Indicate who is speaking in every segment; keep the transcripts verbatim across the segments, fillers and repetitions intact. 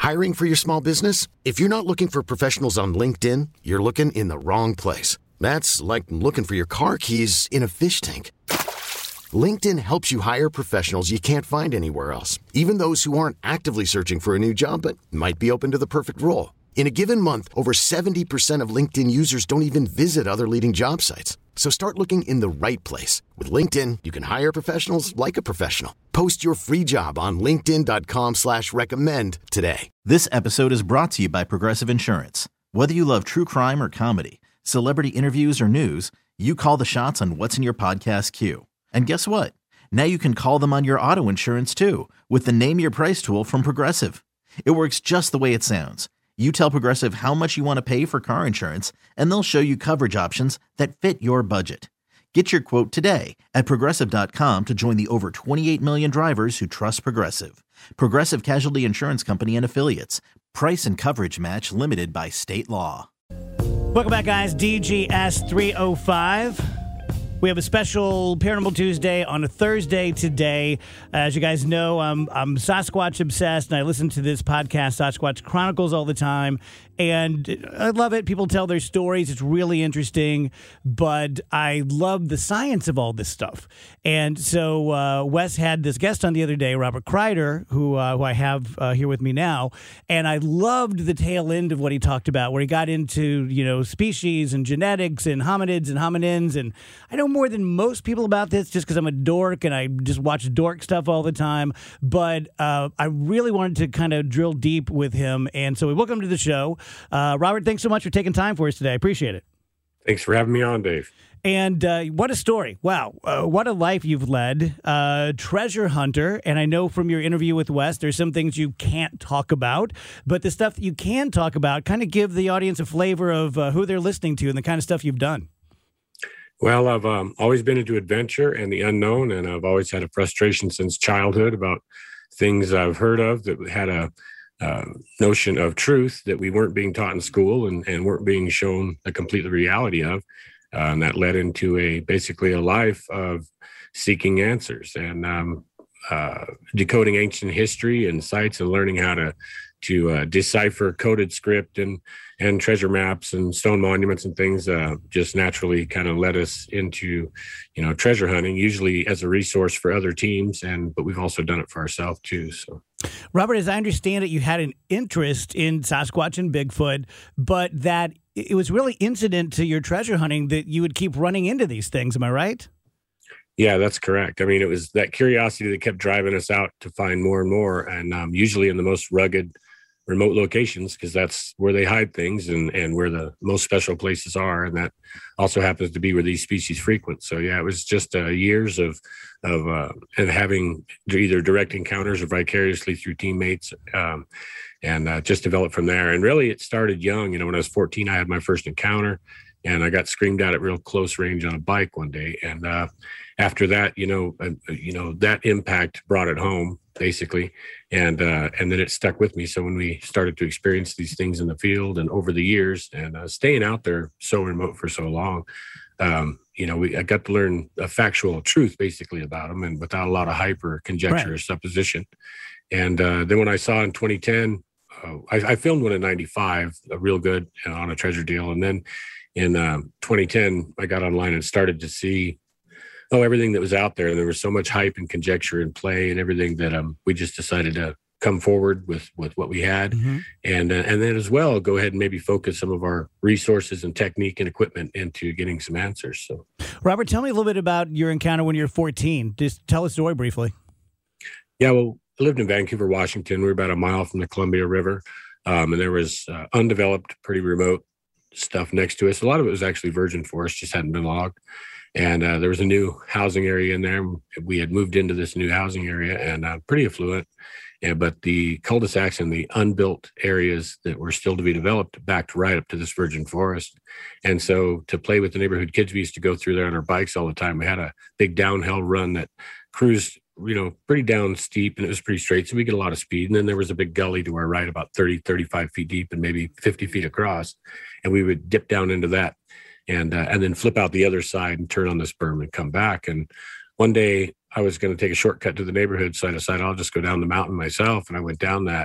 Speaker 1: Hiring for your small business? If you're not looking for professionals on LinkedIn, you're looking in the wrong place. That's like looking for your car keys in a fish tank. LinkedIn helps you hire professionals you can't find anywhere else, even those who aren't actively searching for a new job but might be open to the perfect role. In a given month, over seventy percent of LinkedIn users don't even visit other leading job sites. So start looking in the right place. With LinkedIn, you can hire professionals like a professional. Post your free job on linkedin dot com slash recommend today.
Speaker 2: This episode is brought to you by Progressive Insurance. Whether you love true crime or comedy, celebrity interviews or news, you call the shots on what's in your podcast queue. And guess what? Now you can call them on your auto insurance too with the Name Your Price tool from Progressive. It works just the way it sounds. You tell Progressive how much you want to pay for car insurance, and they'll show you coverage options that fit your budget. Get your quote today at progressive dot com to join the over twenty-eight million drivers who trust Progressive. Progressive Casualty Insurance Company and Affiliates. Price and coverage match limited by state law.
Speaker 3: Welcome back, guys. D G S three oh five. We have a special Paranormal Tuesday on a Thursday today. As you guys know, I'm, I'm Sasquatch obsessed, and I listen to this podcast, Sasquatch Chronicles, all the time. And I love it. People tell their stories. It's really interesting. But I love the science of all this stuff. And so uh, Wes had this guest on the other day, Robert Kreider, who, uh, who I have uh, here with me now. And I loved the tail end of what he talked about, where he got into, you know, species and genetics and hominids and hominins. And I know more than most people about this just because I'm a dork and I just watch dork stuff all the time. But uh, I really wanted to kind of drill deep with him. And so we welcome him to the show. Uh, Robert, thanks so much for taking time for us today. I appreciate it.
Speaker 4: Thanks for having me on, Dave.
Speaker 3: And uh, what a story. Wow. Uh, what a life you've led. Uh, treasure hunter. And I know from your interview with Wes, there's some things you can't talk about. But the stuff that you can talk about, kind of give the audience a flavor of uh, who they're listening to and the kind of stuff you've done.
Speaker 4: Well, I've um, always been into adventure and the unknown, and I've always had a frustration since childhood about things I've heard of that had a uh, notion of truth that we weren't being taught in school and, and weren't being shown the complete reality of. Uh, and that led into a basically a life of seeking answers and um, uh, decoding ancient history and sites and learning how to to uh, decipher coded script and and treasure maps and stone monuments and things uh, just naturally kind of led us into, you know, treasure hunting, usually as a resource for other teams. And but we've also done it for ourselves, too. So,
Speaker 3: Robert, as I understand it, you had an interest in Sasquatch and Bigfoot, but that it was really incident to your treasure hunting that you would keep running into these things. Am I right?
Speaker 4: Yeah, that's correct. I mean, it was that curiosity that kept driving us out to find more and more, and um, usually in the most rugged, remote locations, because that's where they hide things and, and where the most special places are. And that also happens to be where these species frequent. So, yeah, it was just uh, years of of, uh, of having either direct encounters or vicariously through teammates um, and uh, just developed from there. And really, it started young. You know, when I was fourteen, I had my first encounter. And I got screamed at at real close range on a bike one day. And uh, after that, you know, uh, you know, that impact brought it home, basically. And uh, and then it stuck with me. So when we started to experience these things in the field and over the years and uh, staying out there so remote for so long, um, you know, we I got to learn a factual truth, basically, about them and without a lot of hype or conjecture right. or supposition. And uh, then when I saw in twenty ten, uh, I, I filmed one in ninety-five, a real good uh, on a treasure deal. And then in um, twenty ten, I got online and started to see, oh, everything that was out there. And there was so much hype and conjecture and play and everything that um, we just decided to come forward with, with what we had. Mm-hmm. And, uh, and then as well, go ahead and maybe focus some of our resources and technique and equipment into getting some answers. So,
Speaker 3: Robert, tell me a little bit about your encounter when you were fourteen. Just tell a story briefly.
Speaker 4: Yeah, well, I lived in Vancouver, Washington. We were about a mile from the Columbia River. Um, and there was uh, undeveloped, pretty remote stuff next to us. A lot of it was actually virgin forest, just hadn't been logged. And uh, there was a new housing area in there. We had moved into this new housing area and uh, pretty affluent. And, but the cul-de-sacs and the unbuilt areas that were still to be developed backed right up to this virgin forest. And so to play with the neighborhood kids, we used to go through there on our bikes all the time. We had a big downhill run that cruised, you know, pretty down steep, and it was pretty straight. So we get a lot of speed. And then there was a big gully to our right, about thirty, thirty-five feet deep and maybe fifty feet across. And we would dip down into that and, uh, and then flip out the other side and turn on this berm and come back. And one day I was going to take a shortcut to the neighborhood. So I decided I'll just go down the mountain myself. And I went down that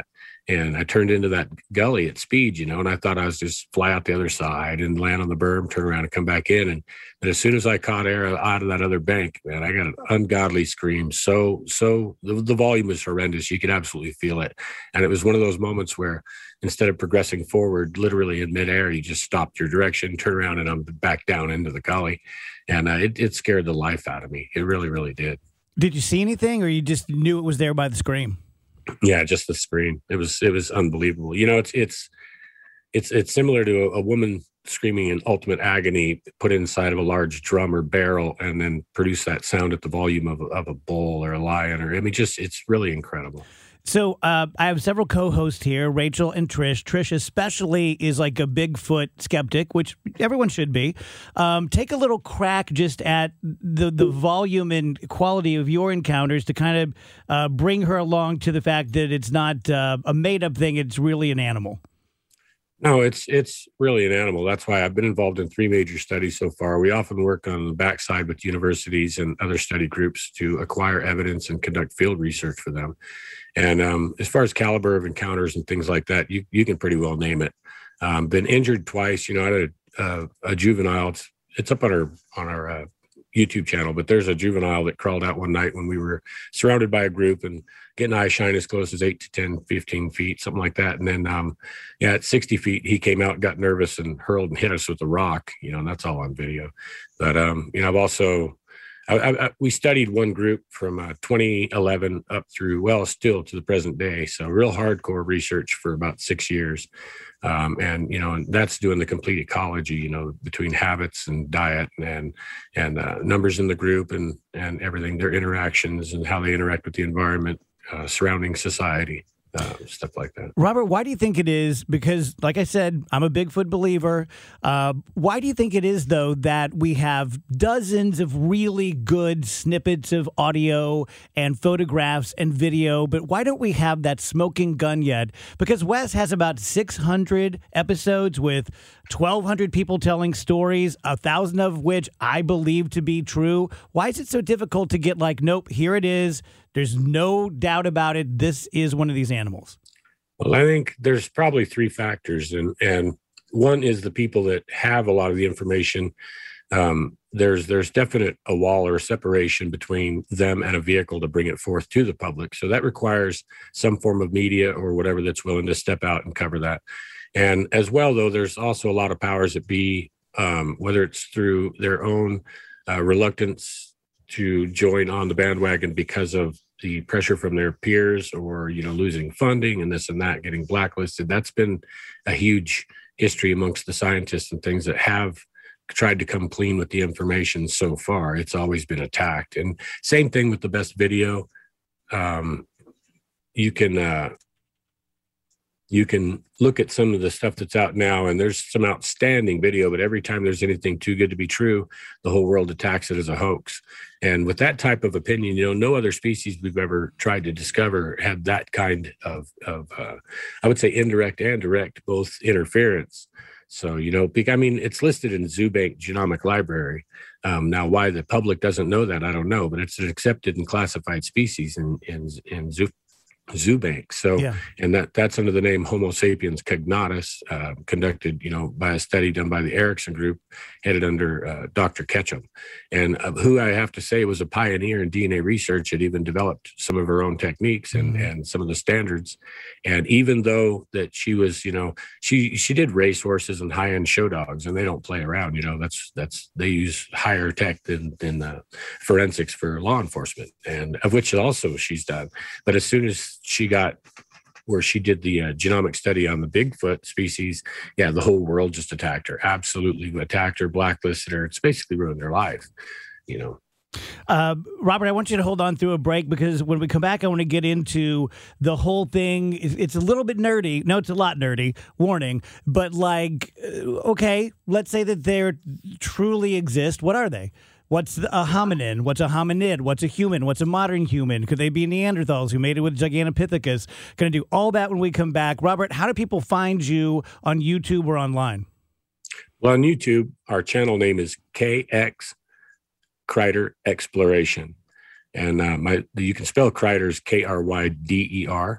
Speaker 4: And I turned into that gully at speed, you know, and I thought I was just fly out the other side and land on the berm, turn around and come back in. And, and as soon as I caught air out of that other bank, man, I got an ungodly scream. So, so the, the volume was horrendous. You could absolutely feel it. And it was one of those moments where instead of progressing forward, literally in midair, you just stopped your direction, turn around, and I'm back down into the gully. And uh, it, it scared the life out of me. It really, really did.
Speaker 3: Did you see anything, or you just knew it was there by the scream?
Speaker 4: Yeah, just the scream. It was it was unbelievable. You know, it's it's it's it's similar to a, a woman screaming in ultimate agony, put inside of a large drum or barrel, and then produce that sound at the volume of a, of a bull or a lion. Or I mean, just it's really incredible.
Speaker 3: So uh, I have several co-hosts here, Rachel and Trish. Trish especially is like a Bigfoot skeptic, which everyone should be. Um, take a little crack just at the, the volume and quality of your encounters to kind of uh, bring her along to the fact that it's not uh, a made-up thing, it's really an animal.
Speaker 4: No, it's it's really an animal. That's why I've been involved in three major studies so far. We often work on the backside with universities and other study groups to acquire evidence and conduct field research for them. And um, as far as caliber of encounters and things like that, you you can pretty well name it. Um, been injured twice. You know, I had a, uh, a juvenile. It's, it's up on our on our uh, YouTube channel, but there's a juvenile that crawled out one night when we were surrounded by a group and getting eye shine as close as eight to ten, fifteen feet, something like that. And then, um, yeah, at sixty feet, he came out, got nervous and hurled and hit us with a rock, you know, and that's all on video. But, um, you know, I've also, I, I, we studied one group from uh, twenty eleven up through, well, still to the present day. So real hardcore research for about six years. Um, and, you know, and that's doing the complete ecology, you know, between habits and diet and, and uh, numbers in the group and, and everything, their interactions and how they interact with the environment, uh, surrounding society. Uh, stuff like that.
Speaker 3: Robert, why do you think it is? Because, like I said, I'm a Bigfoot believer. Uh, why do you think it is, though, that we have dozens of really good snippets of audio and photographs and video, but why don't we have that smoking gun yet? Because Wes has about six hundred episodes with twelve hundred people telling stories, a thousand of which I believe to be true. Why is it so difficult to get like, nope, here it is. There's no doubt about it. This is one of these animals.
Speaker 4: Well, I think there's probably three factors. And, and one is the people that have a lot of the information. Um, there's there's definite a wall or a separation between them and a vehicle to bring it forth to the public. So that requires some form of media or whatever that's willing to step out and cover that. And as well, though, there's also a lot of powers that be, um, whether it's through their own uh, reluctance to join on the bandwagon because of the pressure from their peers or, you know, losing funding and this and that, getting blacklisted. That's been a huge history amongst the scientists and things that have tried to come clean with the information so far. It's always been attacked. And same thing with the best video. Um, you can, uh, you can look at some of the stuff that's out now, and there's some outstanding video, but every time there's anything too good to be true, the whole world attacks it as a hoax. And with that type of opinion, you know, no other species we've ever tried to discover had that kind of, of uh, I would say indirect and direct, both interference. So, you know, I mean, it's listed in Zoobank Genomic Library. Um, now, why the public doesn't know that, I don't know, but it's an accepted and classified species in, in, in Zoo. Zoobank. So, yeah. and that that's under the name Homo sapiens cognatus, uh, conducted, you know, by a study done by the Erickson Group, headed under uh, Doctor Ketchum, and uh, who I have to say was a pioneer in D N A research. Had even developed some of her own techniques and mm-hmm. and some of the standards. And even though that she was, you know, she she did race horses and high end show dogs, and they don't play around. You know, that's that's they use higher tech than than uh, forensics for law enforcement, and of which also she's done. But as soon as she got where she did the uh, genomic study on the Bigfoot species, yeah, the whole world just attacked her, absolutely attacked her, blacklisted her. It's basically ruined her life, you know.
Speaker 3: Uh, Robert, I want you to hold on through a break because when we come back, I want to get into the whole thing. It's a little bit nerdy. No, it's a lot nerdy. Warning. But like, okay, let's say that they truly exist. What are they? What's a hominin? What's a hominid? What's a human? What's a modern human? Could they be Neanderthals who made it with Gigantopithecus? Going to do all that when we come back. Robert, how do people find you on YouTube or online?
Speaker 4: Well, on YouTube, our channel name is K X Kryder Exploration. And uh, my you can spell Kryder's K R Y D E R.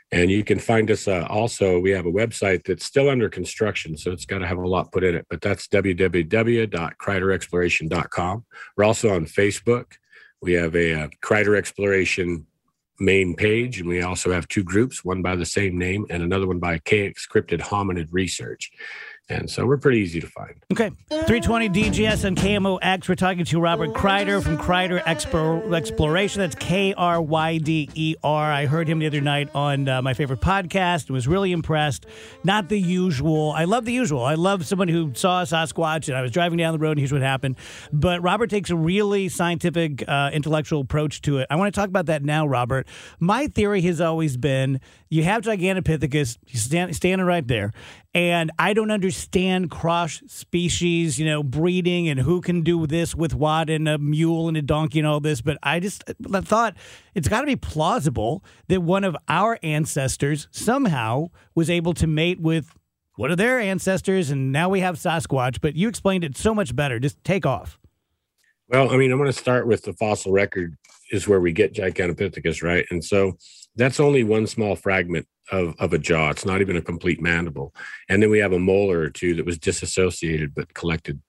Speaker 4: And you can find us uh, also, we have a website that's still under construction, so it's got to have a lot put in it, but that's w w w dot kreider exploration dot com. We're also on Facebook. We have a, a Kreider Exploration main page, and we also have two groups, one by the same name and another one by K X Cryptid Hominid Research. And so we're pretty easy to find.
Speaker 3: Okay. three twenty D G S and K M O X. We're talking to Robert Kreider from Kreider Expo- Exploration. That's K R Y D E R. I heard him the other night on uh, my favorite podcast and was really impressed. Not the usual. I love the usual. I love someone who saw a Sasquatch and I was driving down the road and here's what happened. But Robert takes a really scientific, uh, intellectual approach to it. I want to talk about that now, Robert. My theory has always been you have Gigantopithecus, he's stand, standing right there, and I don't understand cross species, you know, breeding and who can do this with what and a mule and a donkey and all this. But I just I thought it's got to be plausible that one of our ancestors somehow was able to mate with one of their ancestors, and now we have Sasquatch. But you explained it so much better. Just take off.
Speaker 4: Well, I mean, I'm going to start with the fossil record is where we get Gigantopithecus, right? And so that's only one small fragment of, of a jaw. It's not even a complete mandible. And then we have a molar or two that was disassociated but collected.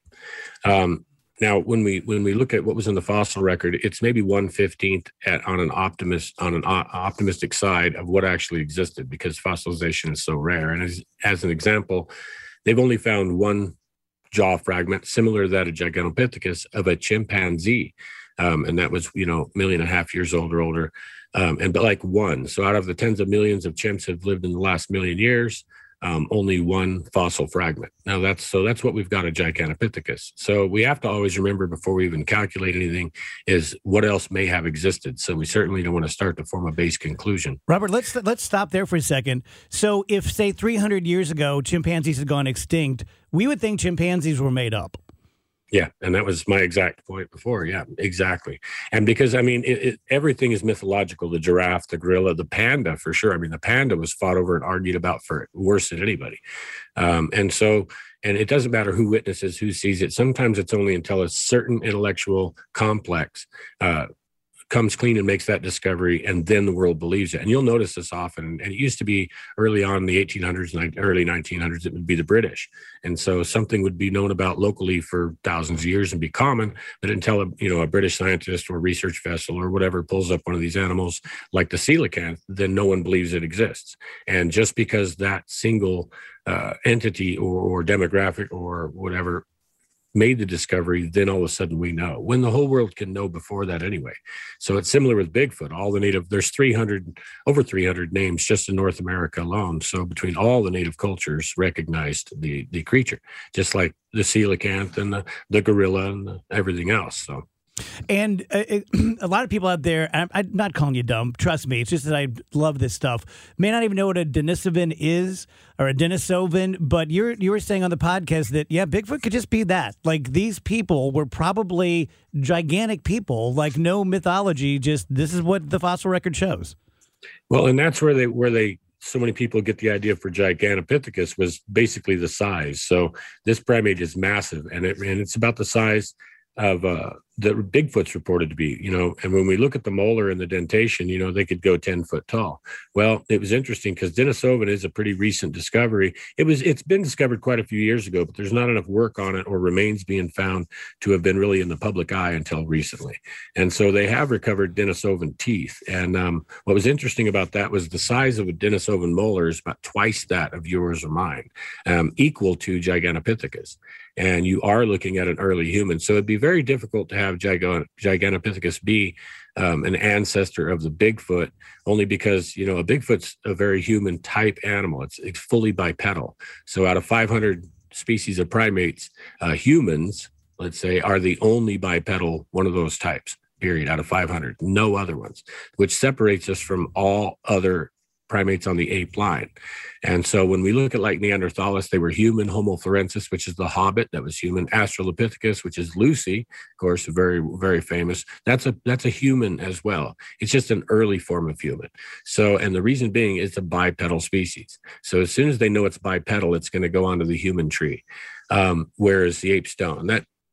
Speaker 4: Um, now, when we when we look at what was in the fossil record, it's maybe one fifteenth at on an optimist on an o- optimistic side of what actually existed because fossilization is so rare. And as as an example, they've only found one jaw fragment similar to that of Gigantopithecus of a chimpanzee. Um, and that was, you know, a million and a half years old or older. Um, and but like one. So out of the tens of millions of chimps have lived in the last million years, um, only one fossil fragment. Now that's so that's what we've got at Gigantopithecus. So we have to always remember before we even calculate anything is what else may have existed. So we certainly don't want to start to form a base conclusion.
Speaker 3: Robert, let's let's stop there for a second. So if, say, three hundred years ago, chimpanzees had gone extinct, we would think chimpanzees were made up.
Speaker 4: Yeah, and that was my exact point before. Yeah, exactly. And because, I mean, it, it, everything is mythological, the giraffe, the gorilla, the panda, for sure. I mean, the panda was fought over and argued about for worse than anybody. Um, and so, and it doesn't matter who witnesses, who sees it. Sometimes it's only until a certain intellectual complex uh, comes clean and makes that discovery, and then the world believes it. And you'll notice this often. And it used to be early on in the eighteen hundreds, early nineteen hundreds, it would be the British. And so something would be known about locally for thousands of years and be common, but until a, you know, a British scientist or research vessel or whatever pulls up one of these animals like the coelacanth, then no one believes it exists. And just because that single uh, entity or, or demographic or whatever made the discovery, then all of a sudden we know, when the whole world can know before that anyway. So it's similar with Bigfoot. All the native, there's three hundred, over three hundred names just in North America alone. So between all the native cultures recognized the the creature, just like the coelacanth and the, the gorilla and the, everything else. So.
Speaker 3: And uh, it, a lot of people out there, I'm, I'm not calling you dumb, trust me, it's just that I love this stuff, may not even know what a Denisovan is or a Denisovan, but you're, you were saying on the podcast that, yeah, Bigfoot could just be that. Like, these people were probably gigantic people, like no mythology, just this is what the fossil record shows.
Speaker 4: Well, and that's where they, where they, so many people get the idea for Gigantopithecus was basically the size. So this primate is massive, and it, and it's about the size of uh, the Bigfoot's reported to be, you know, and when we look at the molar and the dentation, you know, they could go ten foot tall. Well, it was interesting because Denisovan is a pretty recent discovery. It was, it's been discovered quite a few years ago, but there's not enough work on it or remains being found to have been really in the public eye until recently. And so they have recovered Denisovan teeth. And um, what was interesting about that was the size of a Denisovan molar is about twice that of yours or mine, um, equal to Gigantopithecus. And you are looking at an early human. So it'd be very difficult to have Gigan- Gigantopithecus be um, an ancestor of the Bigfoot, only because, you know, a Bigfoot's a very human type animal. It's, it's fully bipedal. So out of five hundred species of primates, uh, humans, let's say, are the only bipedal one of those types, period, out of five hundred. No other ones, which separates us from all other primates on the ape line. And so when we look at like Neanderthalis, they were human. Homo florensis, which is the hobbit, that was human. Australopithecus, which is Lucy, of course, very, very famous. That's a that's a human as well. It's just an early form of human. So, and the reason being it's a bipedal species. So as soon as they know it's bipedal, it's going to go onto the human tree, um, whereas the apes don't. And that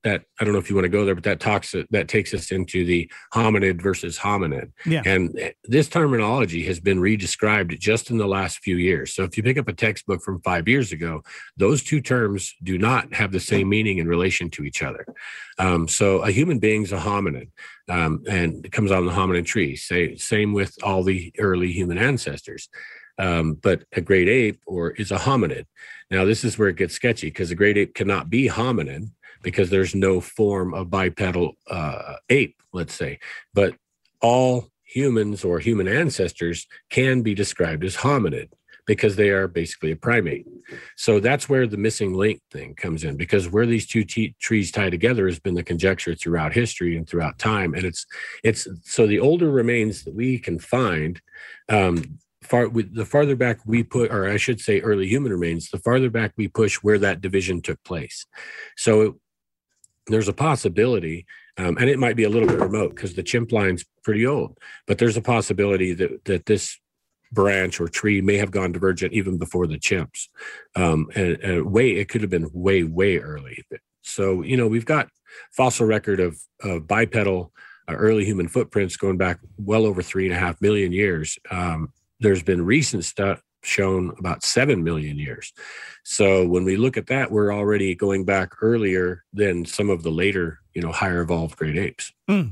Speaker 4: that I don't know if you want to go there, but that talks that takes us into the hominid versus hominid.
Speaker 3: Yeah.
Speaker 4: And this terminology has been redescribed just in the last few years. So if you pick up a textbook from five years ago, those two terms do not have the same meaning in relation to each other. Um, so a human being's a hominid, um, and it comes on the hominid tree. Say, same with all the early human ancestors. Um, but a great ape or is a hominid. Now, this is where it gets sketchy because a great ape cannot be hominid because there's no form of bipedal uh, ape, let's say. But all humans or human ancestors can be described as hominid because they are basically a primate. So that's where the missing link thing comes in, because where these two t- trees tie together has been the conjecture throughout history and throughout time. And it's it's so the older remains that we can find, um, Far, the farther back we put, or I should say early human remains, the farther back we push where that division took place. So it, there's a possibility, um, and it might be a little bit remote because the chimp line's pretty old, but there's a possibility that, that this branch or tree may have gone divergent even before the chimps. Um, and, and way, it could have been way, way early. So, you know, we've got fossil record of, of bipedal uh, early human footprints going back well over three and a half million years. Um, There's been recent stuff shown about seven million years. So when we look at that, we're already going back earlier than some of the later, you know, higher evolved great apes.
Speaker 3: Mm.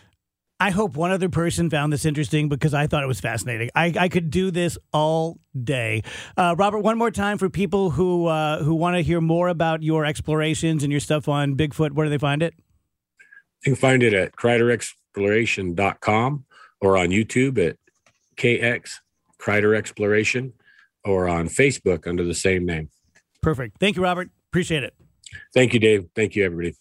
Speaker 3: I hope one other person found this interesting because I thought it was fascinating. I, I could do this all day. Uh, Robert, one more time for people who uh, who want to hear more about your explorations and your stuff on Bigfoot, where do they find it?
Speaker 4: You can find it at crider exploration dot com or on YouTube at K X Crider Exploration, or on Facebook under the same name.
Speaker 3: Perfect. Thank you, Robert. Appreciate it.
Speaker 4: Thank you, Dave. Thank you, everybody.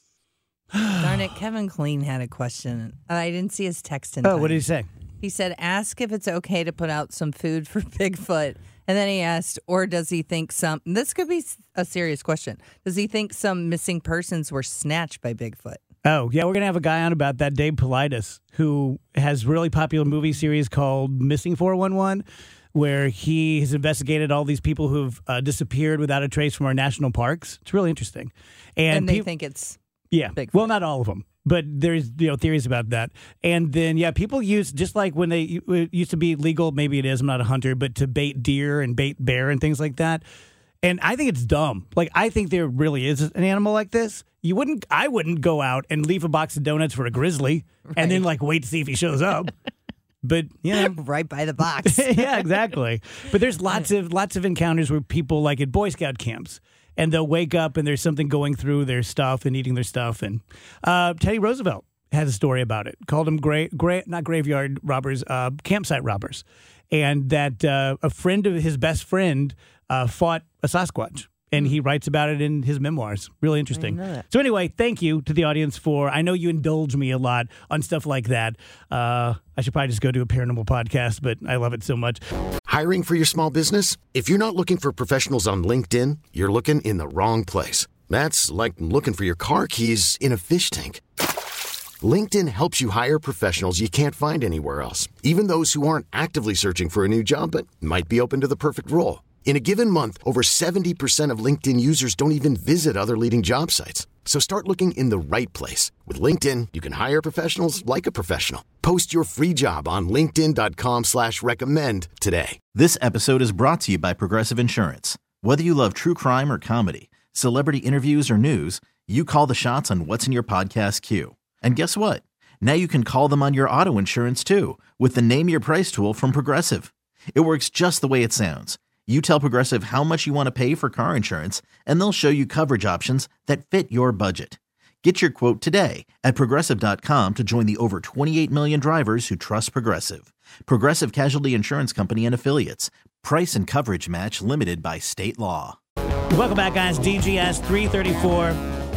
Speaker 5: Darn it, Kevin Clean had a question. I didn't see his text in time.
Speaker 3: Oh, what did he say?
Speaker 5: He said, ask if it's okay to put out some food for Bigfoot. And then he asked, or does he think some, this could be a serious question, does he think some missing persons were snatched by Bigfoot?
Speaker 3: Oh, yeah, we're going to have a guy on about that, Dave Politis, who has a really popular movie series called Missing four one one, where he has investigated all these people who've uh, disappeared without a trace from our national parks. It's really interesting. And,
Speaker 5: And they
Speaker 3: peop-
Speaker 5: think it's
Speaker 3: yeah,
Speaker 5: Bigfoot.
Speaker 3: Well, not all of them, but there's you know theories about that. And then, yeah, people use, just like when they it used to be legal, maybe it is, I'm not a hunter, but to bait deer and bait bear and things like that. And I think it's dumb. Like, I think there really is an animal like this. You wouldn't, I wouldn't go out and leave a box of donuts for a grizzly right. and then like wait to see if he shows up. But yeah,
Speaker 5: right by the box.
Speaker 3: Yeah, exactly. But there's lots of lots of encounters where people, like at Boy Scout camps, and they'll wake up and there's something going through their stuff and eating their stuff. And uh, Teddy Roosevelt has a story about it. Called them gra- gra- not graveyard robbers, uh, campsite robbers, and that uh, a friend of his best friend uh, fought a Sasquatch. And he writes about it in his memoirs. Really interesting. So anyway, thank you to the audience for, I know you indulge me a lot on stuff like that. Uh, I should probably just go do a paranormal podcast, but I love it so much.
Speaker 1: Hiring for your small business? If you're not looking for professionals on LinkedIn, you're looking in the wrong place. That's like looking for your car keys in a fish tank. LinkedIn helps you hire professionals you can't find anywhere else, even those who aren't actively searching for a new job but might be open to the perfect role. In a given month, over seventy percent of LinkedIn users don't even visit other leading job sites. So start looking in the right place. With LinkedIn, you can hire professionals like a professional. Post your free job on linkedin dot com slash recommend today.
Speaker 2: This episode is brought to you by Progressive Insurance. Whether you love true crime or comedy, celebrity interviews or news, you call the shots on what's in your podcast queue. And guess what? Now you can call them on your auto insurance too with the Name Your Price tool from Progressive. It works just the way it sounds. You tell Progressive how much you want to pay for car insurance, and they'll show you coverage options that fit your budget. Get your quote today at Progressive dot com to join the over twenty-eight million drivers who trust Progressive. Progressive Casualty Insurance Company and Affiliates. Price and coverage match limited by state law.
Speaker 3: Welcome back, guys. D G S three thirty-four.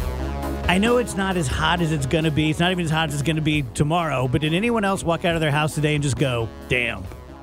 Speaker 3: I know it's not as hot as it's going to be. It's not even as hot as it's going to be tomorrow, but did anyone else walk out of their house today and just go, damn?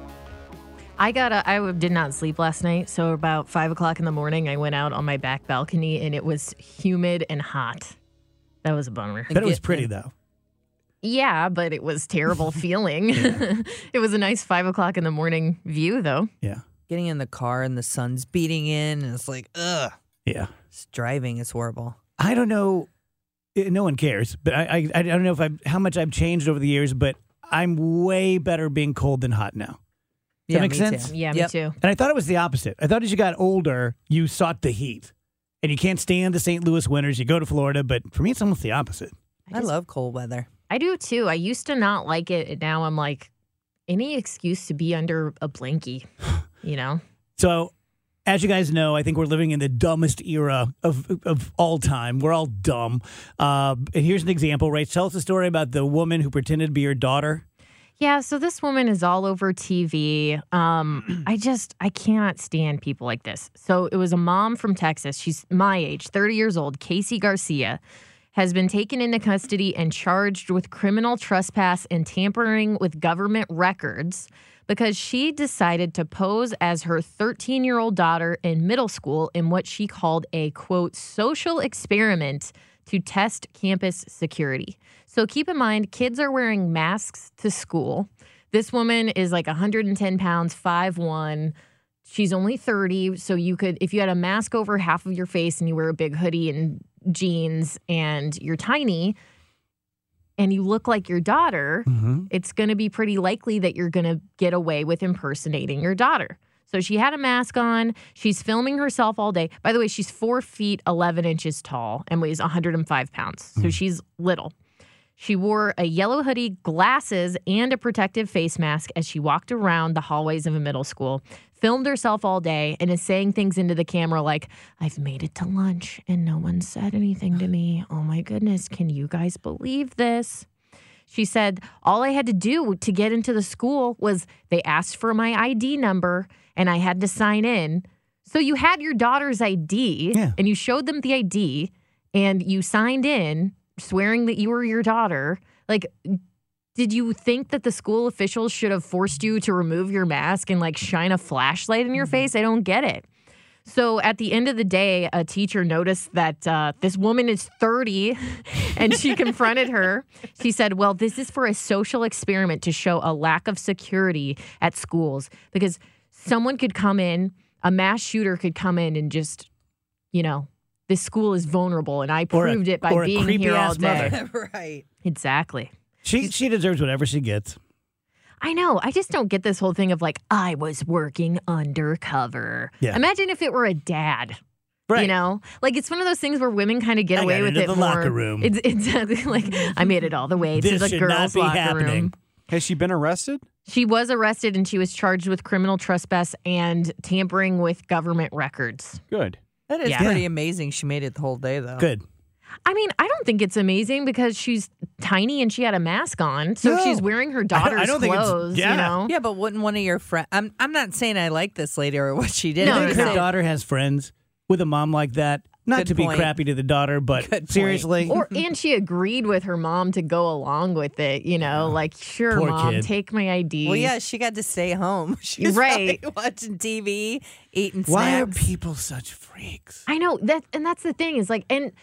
Speaker 6: I got a, I did not sleep last night, so about five o'clock in the morning, I went out on my back balcony, and it was humid and hot. That was a bummer.
Speaker 3: But it was pretty, though.
Speaker 6: Yeah, but it was terrible feeling. It was a nice five o'clock in the morning view, though.
Speaker 3: Yeah.
Speaker 5: Getting in the car and the sun's beating in, and it's like, ugh.
Speaker 3: Yeah.
Speaker 5: It's driving is horrible.
Speaker 3: I don't know. it, no one cares. But I, I, I don't know if I've, how much I've changed over the years, but I'm way better being cold than hot now. Does
Speaker 5: Yeah,
Speaker 3: that make
Speaker 5: me
Speaker 3: sense?
Speaker 5: too.
Speaker 6: Yeah,
Speaker 5: Yep.
Speaker 6: me too.
Speaker 3: And I thought it was the opposite. I thought as you got older, you sought the heat. And you can't stand the Saint Louis winters. You go to Florida. But for me, it's almost the opposite.
Speaker 5: I love cold weather.
Speaker 6: I do too. I used to not like it. And now I'm like, any excuse to be under a blankie, you know?
Speaker 3: So, as you guys know, I think we're living in the dumbest era of of all time. We're all dumb. Uh, and here's an example, Rach. Tell us a story about the woman who pretended to be your daughter.
Speaker 6: Yeah, so this woman is all over T V. Um, I just, I cannot stand people like this. So it was a mom from Texas. She's my age, thirty years old, Casey Garcia, has been taken into custody and charged with criminal trespass and tampering with government records because she decided to pose as her thirteen-year-old daughter in middle school in what she called a, quote, social experiment to test campus security. So keep in mind, kids are wearing masks to school. This woman is like one hundred ten pounds, five one. She's only thirty, so you could, if you had a mask over half of your face and you wear a big hoodie and jeans and you're tiny and you look like your daughter,
Speaker 3: Mm-hmm.
Speaker 6: it's going to be pretty likely that you're going to get away with impersonating your daughter. So she had a mask on. She's filming herself all day. By the way, she's four feet, eleven inches tall and weighs one hundred five pounds. So she's little. She wore a yellow hoodie, glasses, and a protective face mask as she walked around the hallways of a middle school, filmed herself all day, and is saying things into the camera like, I've made it to lunch and no one said anything to me. Oh my goodness, can you guys believe this? She said, all I had to do to get into the school was they asked for my I D number and I had to sign in. So you had your daughter's I D
Speaker 3: Yeah.
Speaker 6: and you showed them the I D and you signed in swearing that you were your daughter. Like, did you think that the school officials should have forced you to remove your mask and like shine a flashlight in your face? I don't get it. So at the end of the day, a teacher noticed that uh, this woman is thirty and she confronted her. She said, well, this is for a social experiment to show a lack of security at schools because someone could come in, a mass shooter could come in and just, you know, this school is vulnerable and I
Speaker 3: Or a-
Speaker 6: proved it by
Speaker 3: or a
Speaker 6: being
Speaker 3: creepy
Speaker 6: here all
Speaker 3: ass
Speaker 6: day.
Speaker 3: mother.
Speaker 5: Right.
Speaker 6: Exactly.
Speaker 3: She she deserves whatever she gets.
Speaker 6: I know. I just don't get this whole thing of like, I was working undercover.
Speaker 3: Yeah.
Speaker 6: Imagine if it were a dad.
Speaker 3: Right.
Speaker 6: You know, like it's one of those things where women kind of get
Speaker 3: I
Speaker 6: away
Speaker 3: got
Speaker 6: with
Speaker 3: into
Speaker 6: it
Speaker 3: the
Speaker 6: more.
Speaker 3: locker room.
Speaker 6: It's exactly like I made it all the way to
Speaker 3: This
Speaker 6: the
Speaker 3: should
Speaker 6: girls'
Speaker 3: not be
Speaker 6: locker
Speaker 3: happening.
Speaker 6: room.
Speaker 7: Has she been arrested?
Speaker 6: She was arrested and she was charged with criminal trespass and tampering with government records.
Speaker 7: Good.
Speaker 5: That is
Speaker 6: Yeah.
Speaker 5: pretty amazing. She made it the whole day, though.
Speaker 3: Good.
Speaker 6: I mean, I don't think it's amazing because she's tiny and she had a mask on, so
Speaker 3: No.
Speaker 6: she's wearing her daughter's
Speaker 3: I don't think it's-
Speaker 6: clothes.
Speaker 3: yeah.
Speaker 6: You know,
Speaker 5: Yeah, but wouldn't one of your friends? I'm I'm not saying I like this lady or what she did.
Speaker 6: No,
Speaker 3: I
Speaker 5: I'm
Speaker 3: think
Speaker 5: just
Speaker 3: her
Speaker 5: saying-
Speaker 3: daughter has friends with a mom like that. Not
Speaker 5: Good
Speaker 3: to be
Speaker 5: point.
Speaker 3: crappy to the daughter, but
Speaker 5: Good point.
Speaker 3: seriously.
Speaker 6: or and she agreed with her mom to go along with it. You know, like sure,
Speaker 3: Poor
Speaker 6: mom,
Speaker 3: kid.
Speaker 6: take my I D.
Speaker 5: Well, yeah, she got to stay home. She was
Speaker 6: Right.
Speaker 5: probably watching T V, eating
Speaker 3: Why are
Speaker 5: snacks.
Speaker 3: people such freaks?
Speaker 6: I know that, and that's the thing is like, and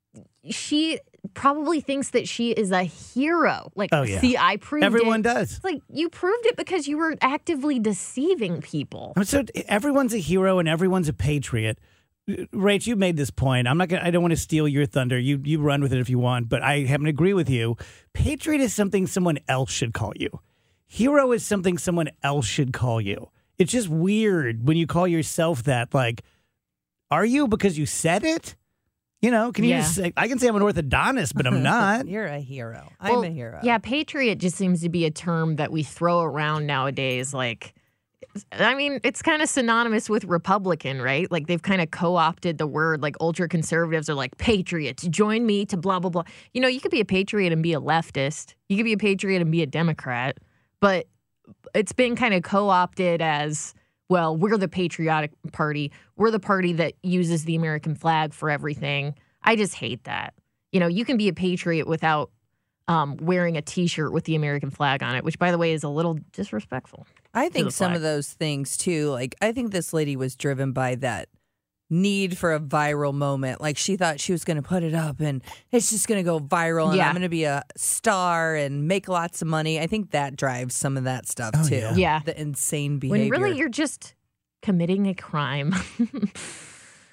Speaker 6: she probably thinks that she is a hero. Like,
Speaker 3: Oh, yeah.
Speaker 6: see, I proved
Speaker 3: Everyone
Speaker 6: it.
Speaker 3: does.
Speaker 6: It's like you proved it because you were actively deceiving people.
Speaker 3: So everyone's a hero and everyone's a patriot. Rach, you made this point. I'm not gonna. I don't want to steal your thunder. You you run with it if you want, but I happen to agree with you. Patriot is something someone else should call you. Hero is something someone else should call you. It's just weird when you call yourself that. Like, are you because you said it? You know, can you
Speaker 6: Yeah.
Speaker 3: just say, I can say I'm an orthodontist, but I'm not.
Speaker 5: You're a hero.
Speaker 6: Well,
Speaker 5: I'm a hero.
Speaker 6: Yeah, patriot just seems to be a term that we throw around nowadays. Like, I mean, it's kind of synonymous with Republican, right? Like they've kind of co-opted the word. Like ultra conservatives are like patriots. Join me to blah blah blah. You know, you could be a patriot and be a leftist. You could be a patriot and be a Democrat, but it's been kind of co-opted as, well, we're the patriotic party. We're the party that uses the American flag for everything. I just hate that. You know, you can be a patriot without um, wearing a T-shirt with the American flag on it, which, by the way, is a little disrespectful.
Speaker 5: I
Speaker 6: the
Speaker 5: think some
Speaker 6: flag.
Speaker 5: of those things too, like I think this lady was driven by that need for a viral moment. Like she thought she was going to put it up and it's just going to go viral and
Speaker 6: Yeah.
Speaker 5: I'm going to be a star and make lots of money. I think that drives some of that stuff
Speaker 3: Oh,
Speaker 5: too.
Speaker 3: yeah.
Speaker 6: Yeah.
Speaker 5: The insane behavior.
Speaker 6: When really you're just committing a crime.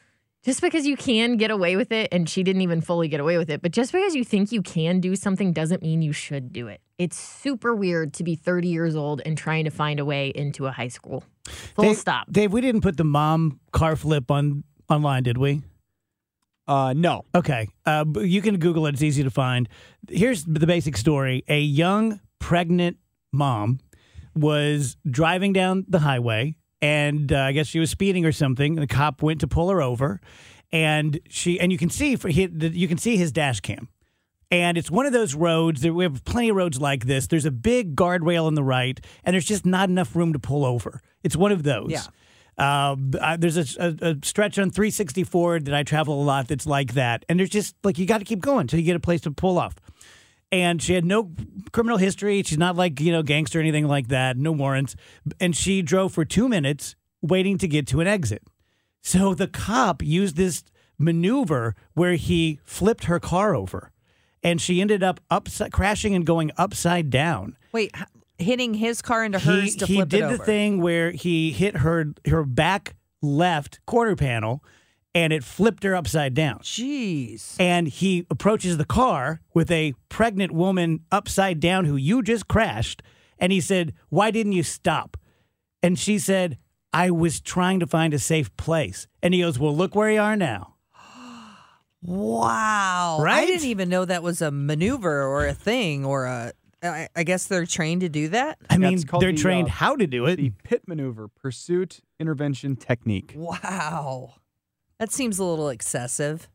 Speaker 6: Just because you can get away with it, and she didn't even fully get away with it, but just because you think you can do something doesn't mean you should do it. It's super weird to be thirty years old and trying to find a way into a high school. Full
Speaker 3: Dave,
Speaker 6: stop.
Speaker 3: Dave, we didn't put the mom car flip on online, did we?
Speaker 7: Uh, no.
Speaker 3: Okay. Uh, you can Google it. It's easy to find. Here's the basic story. A young pregnant mom was driving down the highway, and uh, I guess she was speeding or something. The cop went to pull her over, and she and you can see for he, you can see his dash cam. And it's one of those roads that we have plenty of roads like this. There's a big guardrail on the right, and there's just not enough room to pull over. It's one of those.
Speaker 5: Yeah.
Speaker 3: Uh, I, there's a, a, a stretch on three sixty-four that I travel a lot that's like that. And there's just, like, you got to keep going until you get a place to pull off. And she had no criminal history. She's not like, you know, gangster or anything like that. No warrants. And she drove for two minutes waiting to get to an exit. So the cop used this maneuver where he flipped her car over. And she ended up upside, crashing and going upside down.
Speaker 5: Wait, h- hitting his car into hers
Speaker 3: he,
Speaker 5: to
Speaker 3: he
Speaker 5: flip
Speaker 3: did
Speaker 5: it over.
Speaker 3: the thing where he hit her her back left quarter panel, and it flipped her upside down.
Speaker 5: Jeez.
Speaker 3: And he approaches the car with a pregnant woman upside down who you just crashed, and he said, "Why didn't you stop?" And she said, "I was trying to find a safe place." And he goes, "Well, look where you are now."
Speaker 5: Wow.
Speaker 3: Right?
Speaker 5: I didn't even know that was a maneuver or a thing or a. I, I guess they're trained to do that.
Speaker 3: I mean,
Speaker 7: That's called
Speaker 3: they're
Speaker 7: the,
Speaker 3: trained
Speaker 7: uh,
Speaker 3: how to do it.
Speaker 7: The pit maneuver, pursuit intervention technique.
Speaker 5: Wow. That seems a little excessive.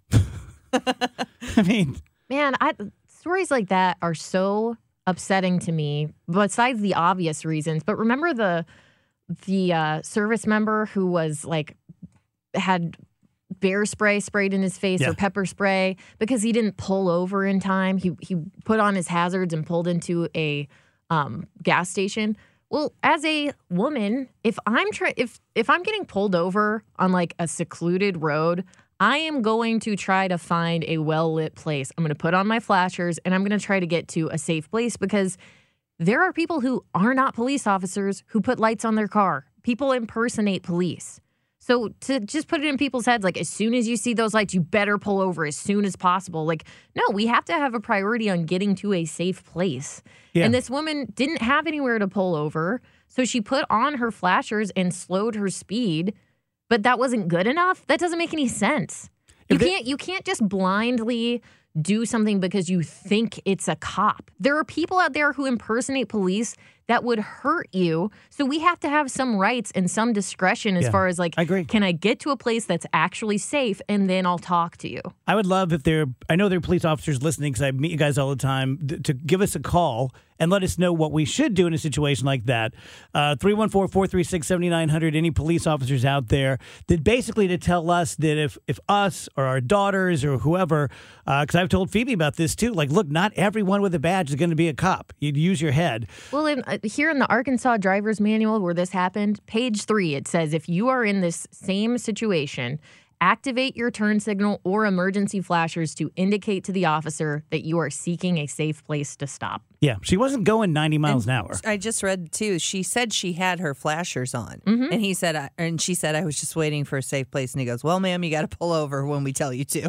Speaker 3: I mean,
Speaker 6: Man, I, stories like that are so upsetting to me, besides the obvious reasons. But remember the the uh, service member who was like, had bear spray sprayed in his face
Speaker 3: Yeah.
Speaker 6: or pepper spray because he didn't pull over in time. He he put on his hazards and pulled into a um, gas station. Well, as a woman, if I'm try- if if I'm getting pulled over on like a secluded road, I am going to try to find a well-lit place. I'm going to put on my flashers and I'm going to try to get to a safe place because there are people who are not police officers who put lights on their car. People impersonate police. So to just put it in people's heads, like as soon as you see those lights, you better pull over as soon as possible. Like, no, we have to have a priority on getting to a safe place.
Speaker 3: Yeah.
Speaker 6: And this woman didn't have anywhere to pull over. So she put on her flashers and slowed her speed. But that wasn't good enough. That doesn't make any sense. You
Speaker 3: If they-
Speaker 6: can't you can't just blindly do something because you think it's a cop. There are people out there who impersonate police that would hurt you. So we have to have some rights and some discretion as
Speaker 3: Yeah,
Speaker 6: far as like,
Speaker 3: I agree.
Speaker 6: can I get to a place that's actually safe and then I'll talk to you?
Speaker 3: I would love if there, I know there are police officers listening because I meet you guys all the time, th- to give us a call and let us know what we should do in a situation like that. Uh, three one four, four three six, seven nine zero zero, any police officers out there that basically to tell us that if, if us or our daughters or whoever, because I've told Phoebe about this too, like, look, not everyone with a badge is going to be a cop. You'd use your head.
Speaker 6: Well, in, uh, here in the Arkansas driver's manual where this happened, page three, it says if you are in this same situation, activate your turn signal or emergency flashers to indicate to the officer that you are seeking a safe place to stop.
Speaker 3: Yeah, she wasn't going ninety miles an hour.
Speaker 5: I just read too. She said she had her flashers on,
Speaker 6: Mm-hmm.
Speaker 5: and he said, I, and she said, I was just waiting for a safe place. And he goes, "Well, ma'am, you got to pull over when we tell you to."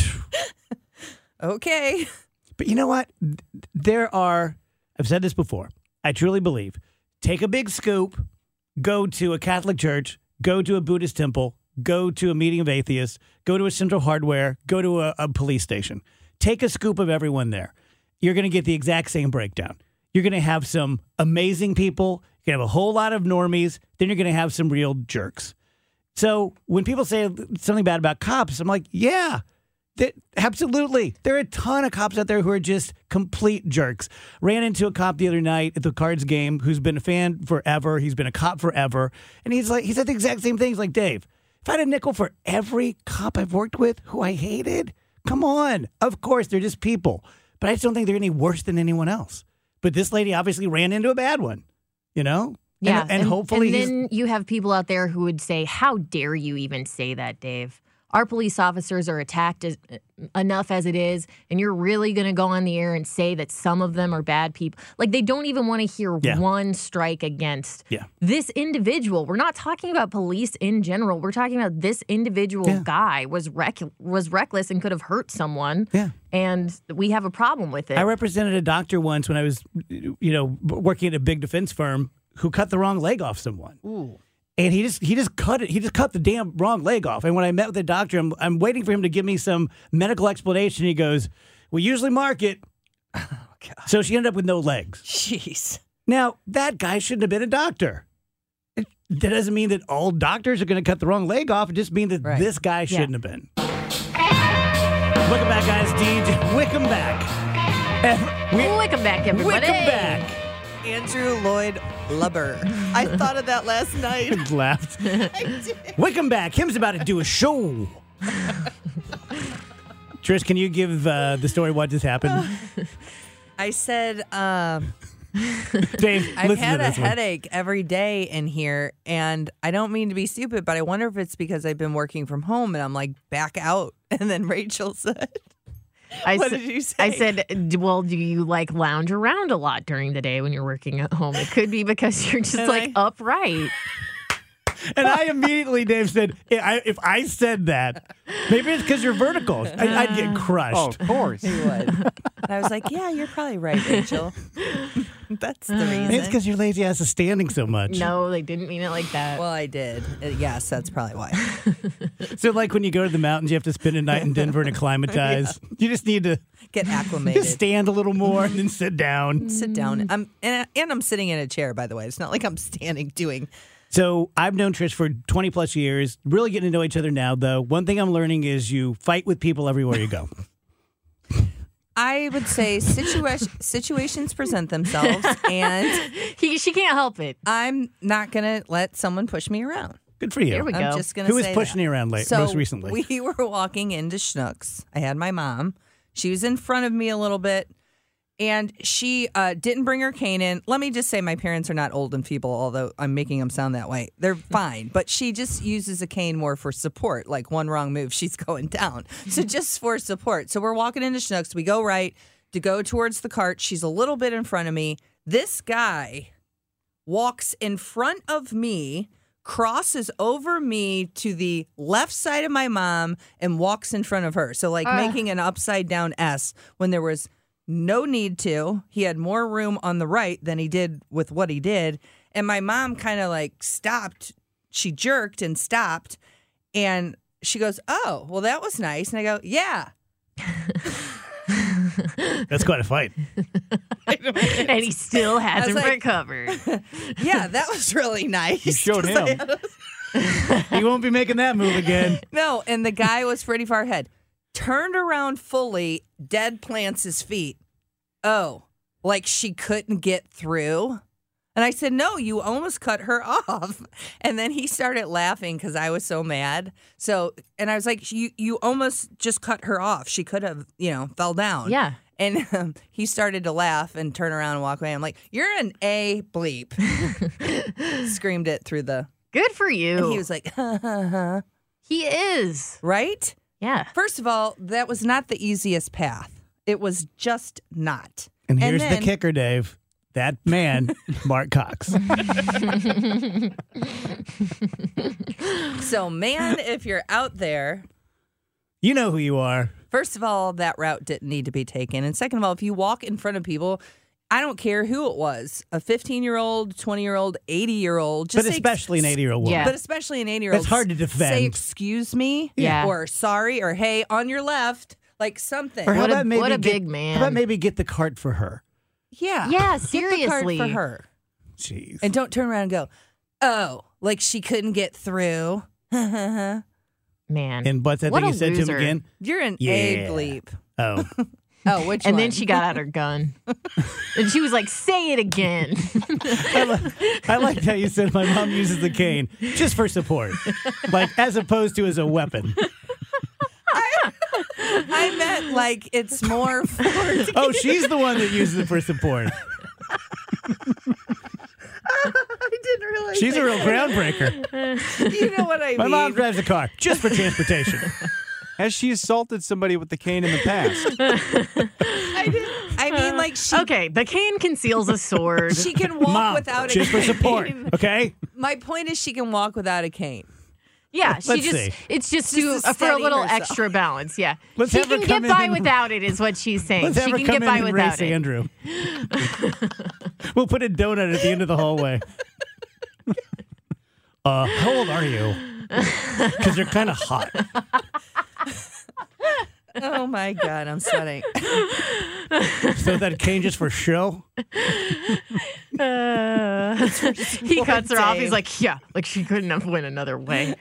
Speaker 5: Okay.
Speaker 3: But you know what? There are, I've said this before, I truly believe, take a big scoop, go to a Catholic church, go to a Buddhist temple, go to a meeting of atheists, go to a Central Hardware, go to a, a police station. Take a scoop of everyone there. You're going to get the exact same breakdown. You're going to have some amazing people. You're going to have a whole lot of normies. Then you're going to have some real jerks. So when people say something bad about cops, I'm like, yeah, that, absolutely. There are a ton of cops out there who are just complete jerks. Ran into a cop the other night at the Cards game who's been a fan forever. He's been a cop forever. And he's like, he said the exact same things. Like, Dave, if I had a nickel for every cop I've worked with who I hated, come on. Of course, they're just people. But I just don't think they're any worse than anyone else. But this lady obviously ran into a bad one, you know?
Speaker 6: Yeah,
Speaker 3: And, and hopefully
Speaker 6: and
Speaker 3: he's-
Speaker 6: then you have people out there who would say, "How dare you even say that, Dave? our police officers are attacked as, enough as it is, and you're really going to go on the air and say that some of them are bad people. Like, they don't even want to hear
Speaker 3: Yeah.
Speaker 6: one strike against
Speaker 3: Yeah.
Speaker 6: this individual. We're not talking about police in general. We're talking about this individual
Speaker 3: Yeah.
Speaker 6: guy was rec- was reckless and could have hurt someone.
Speaker 3: Yeah.
Speaker 6: And we have a problem with it.
Speaker 3: I represented a doctor once when I was, you know, working at a big defense firm who cut the wrong leg off someone.
Speaker 5: Ooh.
Speaker 3: And he just he just cut it. He just cut the damn wrong leg off. And when I met with the doctor, I'm, I'm waiting for him to give me some medical explanation. He goes, "We usually mark it."
Speaker 5: Oh, God.
Speaker 3: So she ended up with no legs.
Speaker 5: Jeez.
Speaker 3: Now, that guy shouldn't have been a doctor. It- That doesn't mean that all doctors are going to cut the wrong leg off. It just means that
Speaker 5: Right.
Speaker 3: this guy shouldn't have been. Welcome back, guys. D J, welcome back. And we,
Speaker 6: Welcome back, everybody.
Speaker 3: welcome back.
Speaker 5: Andrew Lloyd Lubber. I thought of that last night.
Speaker 3: Laughed.
Speaker 5: I did.
Speaker 3: Welcome back. Kim's about to do a show. Trish, can you give uh, the story what just happened?
Speaker 5: I said, um,
Speaker 3: Dave,
Speaker 5: I've
Speaker 3: listen
Speaker 5: had
Speaker 3: to
Speaker 5: a
Speaker 3: this one.
Speaker 5: headache every day in here, and I don't mean to be stupid, but I wonder if it's because I've been working from home and I'm like back out. And then Rachel said,
Speaker 6: I
Speaker 5: What
Speaker 6: sa-
Speaker 5: did you say?
Speaker 6: I said, d- well, do you like lounge around a lot during the day when you're working at home? It could be because you're just
Speaker 5: And
Speaker 6: like
Speaker 5: I-
Speaker 6: upright.
Speaker 3: And I immediately, Dave said, "If I, if I said that, maybe it's because you're vertical. I, I'd get crushed."
Speaker 7: Oh, of course.
Speaker 5: he would. And I was like, yeah, you're probably right, Rachel. That's the
Speaker 3: Maybe it's
Speaker 5: reason.
Speaker 3: because your lazy ass is standing so much.
Speaker 6: No, they didn't mean it like that.
Speaker 5: Well, I did. Uh, yes, that's probably why.
Speaker 3: So, like when you go to the mountains, you have to spend a night in Denver and acclimatize. You just need to
Speaker 5: Get acclimated.
Speaker 3: just stand a little more and then sit down.
Speaker 5: Sit down. I'm and, and I'm sitting in a chair, by the way. It's not like I'm standing doing.
Speaker 3: So I've known Trish for twenty plus years. Really getting to know each other now, though. One thing I'm learning is you fight with people everywhere you go.
Speaker 5: I would say situa- situations present themselves, and
Speaker 6: he, she can't help it.
Speaker 5: I'm not gonna let someone push me around.
Speaker 3: Good for you.
Speaker 6: Here we
Speaker 5: I'm
Speaker 6: go.
Speaker 5: just gonna
Speaker 3: Who was
Speaker 5: say
Speaker 3: pushing
Speaker 5: that.
Speaker 3: you around late,
Speaker 5: So
Speaker 3: most recently?
Speaker 5: we were walking into Schnucks. I had my mom. She was in front of me a little bit, and she uh, didn't bring her cane in. Let me just say my parents are not old and feeble, although I'm making them sound that way. They're fine, but she just uses a cane more for support. Like one wrong move, she's going down. So just for support. So we're walking into Schnucks. We go right to go towards the cart. She's a little bit in front of me. This guy walks in front of me, crosses over me to the left side of my mom, and walks in front of her. So like
Speaker 6: Ugh.
Speaker 5: making an upside down S when there was no need to. He had more room on the right than he did with what he did. And my mom kind of like stopped. She jerked and stopped. And she goes, "Oh, well, that was nice." And I go, "Yeah."
Speaker 3: That's quite a fight.
Speaker 6: And he still hasn't
Speaker 5: like-
Speaker 6: recovered.
Speaker 5: Yeah, that was really nice.
Speaker 7: You showed
Speaker 5: 'Cause I
Speaker 7: him.
Speaker 5: had a-
Speaker 3: You won't be making that move again.
Speaker 5: No, and the guy was pretty far ahead. Turned around fully, dead plants his feet. Oh, like she couldn't get through? And I said, "No, you almost cut her off." And then he started laughing because I was so mad. So, and I was like, "You, you almost just cut her off. She could have, you know, fell down."
Speaker 6: Yeah.
Speaker 5: And um, he started to laugh and turn around and walk away. I'm like, "You're an A bleep." Screamed it through the.
Speaker 6: Good for you.
Speaker 5: And he was like, "Ha ha ha."
Speaker 6: He is.
Speaker 5: Right?
Speaker 6: Yeah.
Speaker 5: First of all, that was not the easiest path. It was just not.
Speaker 3: And here's
Speaker 5: then-
Speaker 3: the kicker, Dave. That man, Mark Cox.
Speaker 5: So, man, if you're out there,
Speaker 3: You know who you are.
Speaker 5: first of all, that route didn't need to be taken. And second of all, if you walk in front of people, I don't care who it was, a fifteen-year-old, twenty-year-old, eighty-year-old. Just
Speaker 3: But
Speaker 5: say-
Speaker 3: especially an eighty-year-old woman.
Speaker 6: Yeah.
Speaker 5: But especially an eighty-year-old.
Speaker 3: That's hard to defend.
Speaker 5: Say, "Excuse me,"
Speaker 6: Yeah.
Speaker 5: or "Sorry," or "Hey, on your left," like something.
Speaker 3: Or how
Speaker 6: What a-
Speaker 3: about maybe
Speaker 6: what a
Speaker 3: get-
Speaker 6: big man.
Speaker 3: How about maybe get the cart for her?
Speaker 5: Yeah.
Speaker 6: Yeah,
Speaker 5: Get the card
Speaker 6: seriously.
Speaker 5: for her.
Speaker 3: Jeez.
Speaker 5: And don't turn around and go, "Oh, like she couldn't get through."
Speaker 6: Man.
Speaker 3: And what's that
Speaker 6: What
Speaker 3: thing
Speaker 6: a
Speaker 3: you said to
Speaker 6: loser.
Speaker 3: him again?
Speaker 5: You're an
Speaker 3: Yeah.
Speaker 5: A bleep.
Speaker 3: Oh.
Speaker 5: Oh, which
Speaker 6: and
Speaker 5: one?
Speaker 6: then she got out her gun. And she was like, "Say it again."
Speaker 3: I, li- I like how you said my mom uses the cane just for support, like as opposed to as a weapon.
Speaker 5: I meant like it's more for.
Speaker 3: Oh, she's the one that uses it for support.
Speaker 5: I didn't realize.
Speaker 3: She's a
Speaker 5: that.
Speaker 3: real groundbreaker.
Speaker 5: You know what I
Speaker 3: My
Speaker 5: mean?
Speaker 3: mom drives a car just for transportation.
Speaker 7: Has she assaulted somebody with the cane in the past?
Speaker 5: I didn't. I mean, like she.
Speaker 6: Okay, the cane conceals a sword.
Speaker 5: She can walk
Speaker 3: Mom,
Speaker 5: without a
Speaker 3: just
Speaker 5: cane.
Speaker 3: for support, okay?
Speaker 5: My point is, she can walk without a cane.
Speaker 6: Yeah, she
Speaker 3: Let's
Speaker 6: just
Speaker 3: see.
Speaker 6: it's just,
Speaker 5: Just
Speaker 6: to,
Speaker 5: to
Speaker 6: for a
Speaker 5: steady
Speaker 6: little
Speaker 5: herself.
Speaker 6: extra balance. Yeah,
Speaker 3: Let's
Speaker 6: she
Speaker 3: have her
Speaker 6: can
Speaker 3: come
Speaker 6: get by
Speaker 3: in and-
Speaker 6: without it, is what she's saying.
Speaker 3: Let's have
Speaker 6: She
Speaker 3: her
Speaker 6: can
Speaker 3: come
Speaker 6: get
Speaker 3: in
Speaker 6: by
Speaker 3: and
Speaker 6: without
Speaker 3: race
Speaker 6: it.
Speaker 3: Andrew. We'll put a donut at the end of the hallway. Uh, how old are you? Because you're kind of hot.
Speaker 5: Oh my God, I'm sweating.
Speaker 3: So that cane just for show?
Speaker 6: Uh, he cuts her off.
Speaker 5: Dave.
Speaker 6: He's like, yeah, like she couldn't have went another way.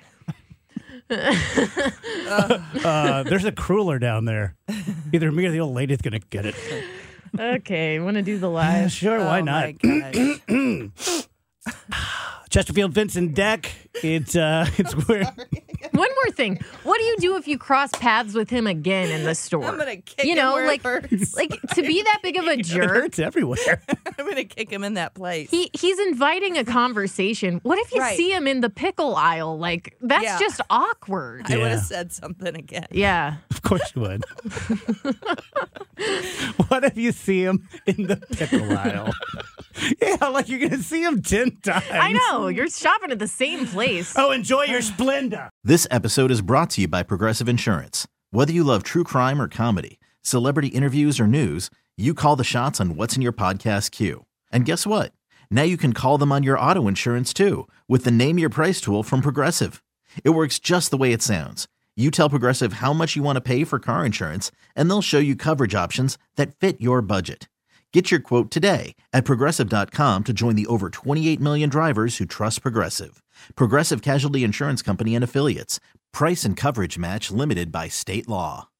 Speaker 3: Uh, there's a cruller down there. Either me or the old lady's going to get it.
Speaker 6: Okay, want to do the
Speaker 3: Yeah,
Speaker 6: live?
Speaker 3: sure, why
Speaker 5: Oh
Speaker 3: not?
Speaker 5: my gosh.
Speaker 3: Chesterfield, Vincent Deck. It's uh, it's where
Speaker 6: One more thing. What do you do if you cross paths with him again in the store?
Speaker 5: I'm gonna kick
Speaker 6: you
Speaker 5: him
Speaker 6: know,
Speaker 5: where
Speaker 6: like,
Speaker 5: it hurts.
Speaker 6: like to be that big of a
Speaker 3: it
Speaker 6: jerk.
Speaker 3: hurts everywhere.
Speaker 5: I'm gonna kick him in that place.
Speaker 6: He he's inviting a converstion. What if you
Speaker 5: Right.
Speaker 6: see him in the pickle aisle? Like that's
Speaker 5: Yeah.
Speaker 6: just awkward.
Speaker 5: I would
Speaker 3: Yeah.
Speaker 5: have said something again.
Speaker 6: Yeah.
Speaker 3: Of course you would. What if you see him in the pickle aisle? Yeah, like you're going to see him ten times.
Speaker 6: I know. You're shopping at the same place.
Speaker 3: Oh, enjoy your Splenda.
Speaker 2: This episode is brought to you by Progressive Insurance. Whether you love true crime or comedy, celebrity interviews or news, you call the shots on what's in your podcast queue. And guess what? Now you can call them on your auto insurance too with the Name Your Price tool from Progressive. It works just the way it sounds. You tell Progressive how much you want to pay for car insurance, and they'll show you coverage options that fit your budget. Get your quote today at Progressive dot com to join the over twenty-eight million drivers who trust Progressive. Progressive Casualty Insurance Company and Affiliates. Price and coverage match limited by state law.